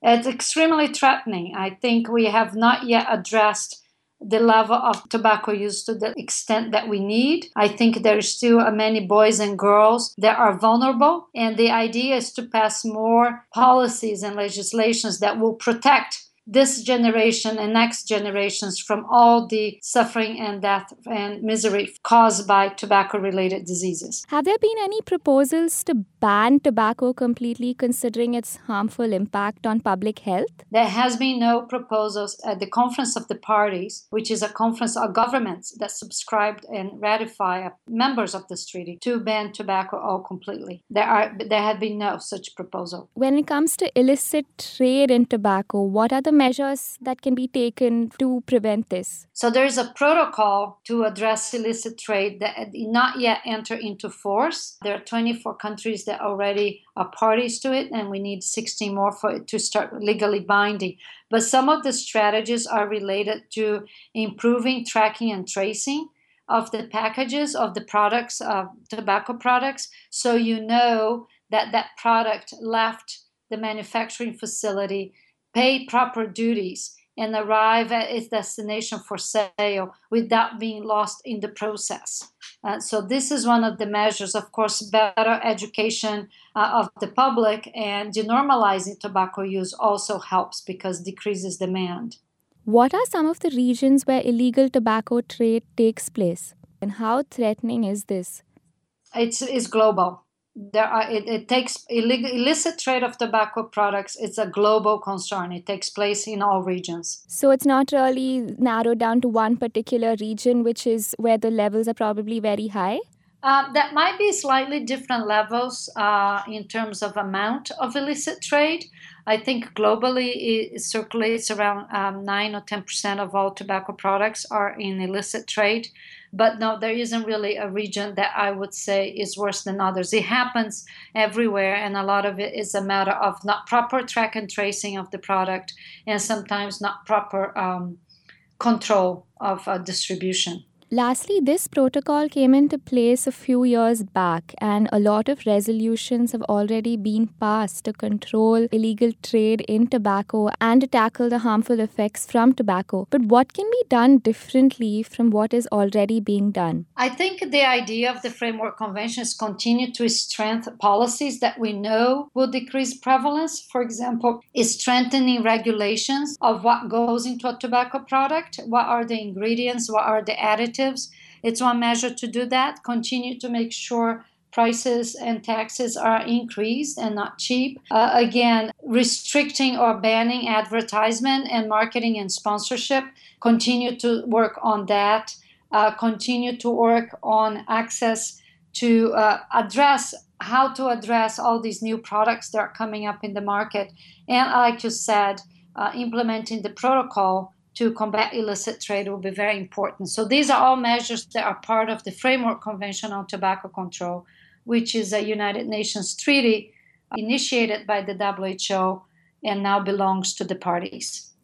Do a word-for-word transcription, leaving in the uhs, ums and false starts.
It's extremely threatening. I think we have not yet addressed the level of tobacco use to the extent that we need. I think there's still many boys and girls that are vulnerable, and the idea is to pass more policies and legislations that will protect this generation and next generations from all the suffering and death and misery caused by tobacco-related diseases. Have there been any proposals to ban tobacco completely, considering its harmful impact on public health? There has been no proposals at the Conference of the Parties, which is a conference of governments that subscribed and ratify members of this treaty, to ban tobacco all completely. There are there have been no such proposal. When it comes to illicit trade in tobacco, what are the measures that can be taken to prevent this? So there is a protocol to address illicit trade that did not yet enter into force. There are twenty-four countries that already are parties to it, and we need sixteen more for it to start legally binding. But some of the strategies are related to improving tracking and tracing of the packages of the products, of tobacco products, so you know that that product left the manufacturing facility, paid proper duties, and arrive at its destination for sale without being lost in the process. Uh, so this is one of the measures. Of course, better education uh, of the public and denormalizing tobacco use also helps because decreases demand. What are some of the regions where illegal tobacco trade takes place, and how threatening is this? It's, it's global. There are it, it takes illegal, illicit trade of tobacco products. It's a global concern. It takes place in all regions. So it's not really narrowed down to one particular region, which is where the levels are probably very high? Uh, that might be slightly different levels uh, in terms of amount of illicit trade. I think globally it circulates around um, nine or ten percent of all tobacco products are in illicit trade. But no, there isn't really a region that I would say is worse than others. It happens everywhere, and a lot of it is a matter of not proper track and tracing of the product, and sometimes not proper um, control of uh, distribution. Lastly, this protocol came into place a few years back, and a lot of resolutions have already been passed to control illegal trade in tobacco and to tackle the harmful effects from tobacco. But what can be done differently from what is already being done? I think the idea of the Framework Convention is continue to strengthen policies that we know will decrease prevalence. For example, is strengthening regulations of what goes into a tobacco product, what are the ingredients, what are the additives. It's one measure to do that. Continue to make sure prices and taxes are increased and not cheap. Uh, again, restricting or banning advertisement and marketing and sponsorship. Continue to work on that. Uh, continue to work on access to uh, address how to address all these new products that are coming up in the market. And like you said, uh, implementing the protocol to combat illicit trade will be very important. So these are all measures that are part of the Framework Convention on Tobacco Control, which is a United Nations treaty initiated by the W H O and now belongs to the parties.